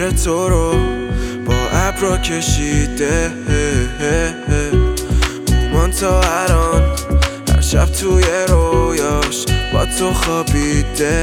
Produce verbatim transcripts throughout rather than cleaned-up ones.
تصویر تو رو با ابرا کشیده، اومان تا الان هر شب توی رویاش با تو خوابیده.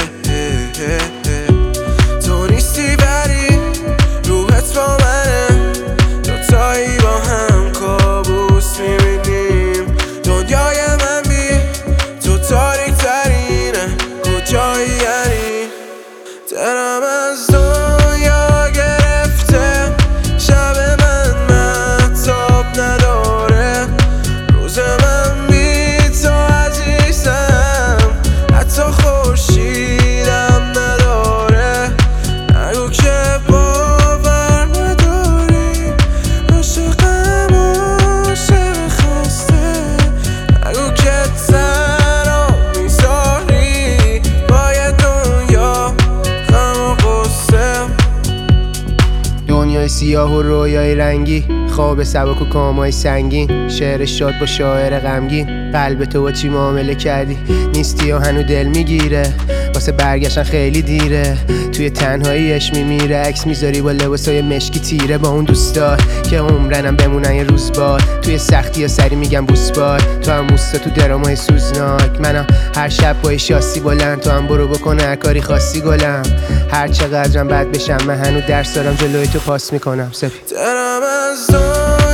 تو نیستی ولی روحت با منه، دوتایی با هم کابوس میبینیم. دنیای من بی تو تاریک ترینه، کجایی یعنی؟ دلم از دنیا گرفته، شب من مهتاب نداره، روز من بی تو عزیزم حتی خورشیدم نداره. نگو که باور نداری، عاشقم عاشق خسته، نگو که تنها میذاری باید دنیا غم و غصه. دنیای سیاه و رویای رنگی، خواب سبک و کامای سنگین، شعر شاد با شاعر غمگین. قلب تو با چی معامله کردی؟ نیستی و هنو دل میگیره، واسه برگشتن خیلی دیره. توی تنهاییش میمیره، عکس میذاری با لباسای مشکی تیره، با اون دوستات که عمرنم بمونن یه روز باد. توی سختی ها سری میگم بوس باد، تو هم موستا تو درامای سوزناک. منم هر شب با شاسی بلند، تو هم برو بکن هر کاری خاصی گلم. هر چقدرم بد بشم من هنو درس دارم جلوی تو پاس میکنم سپی. دلم از